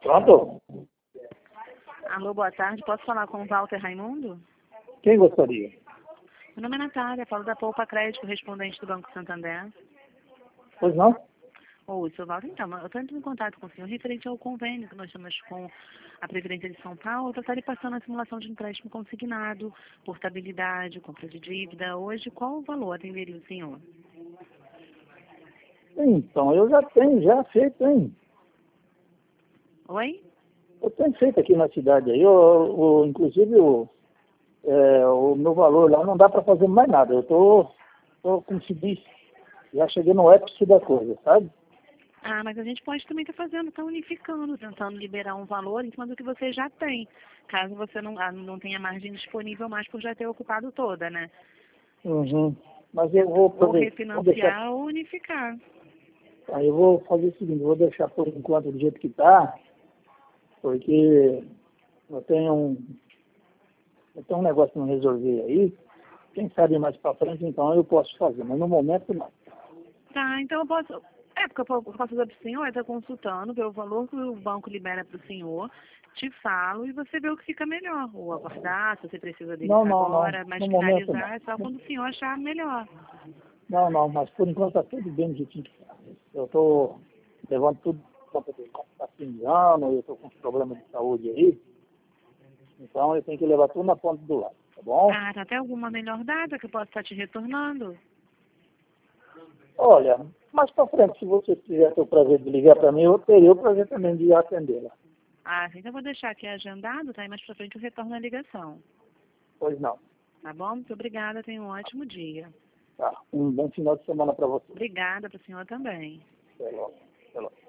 Pronto? Alô, boa tarde. Posso falar com o Walter Raimundo? Quem gostaria? Meu nome é Natália, falo da Poupa Crédito, correspondente do Banco Santander. Pois não? Oi, seu Walter, então, eu estou entrando em contato com o senhor referente ao convênio que nós temos com a Previdência de São Paulo para estar lhe passando a simulação de empréstimo consignado, portabilidade, compra de dívida. Hoje, qual o valor atenderia o senhor? Então, eu já tenho, já feito, hein? Oi? Eu tenho feito aqui na cidade aí, inclusive o meu valor lá não dá para fazer mais nada. Eu tô como se diz, já cheguei no ápice da coisa, sabe? Ah, mas a gente pode também estar fazendo, está unificando, tentando liberar um valor em cima do que você já tem, caso você não tenha margem disponível mais por já ter ocupado toda, né? Uhum. Mas eu vou Ou fazer, vou deixar, refinanciar ou unificar. aí eu vou fazer o seguinte, vou deixar por enquanto do jeito que está, porque eu tenho um negócio que não resolver aí, quem sabe mais para frente, então eu posso fazer, mas no momento não. Tá, então eu posso. É, porque eu posso fazer para o senhor, estar consultando, ver o valor que o banco libera para o senhor, te falo e você vê o que fica melhor. Ou aguardar, se você precisa dele Não, para não, não, agora, mas no momento não. finalizar é só quando o senhor achar melhor. Não, não, mas por enquanto está tudo bem do jeitinho que está. Eu estou levando tudo para está fim de ano, eu estou com uns problemas de saúde aí, então eu tenho que levar tudo na ponta do lado, tá bom? Ah, tá até alguma melhor data que eu possa estar te retornando? Olha, mais para frente, se você tiver o prazer de ligar para mim, eu teria o prazer também de atendê-la. Ah, então eu vou deixar aqui agendado, tá? E mais pra frente eu retorno a ligação. Pois não. Tá bom? Muito obrigada, tenha um ótimo dia. Tá. Um bom final de semana para você. Obrigada para o senhor também. Até logo. Até logo.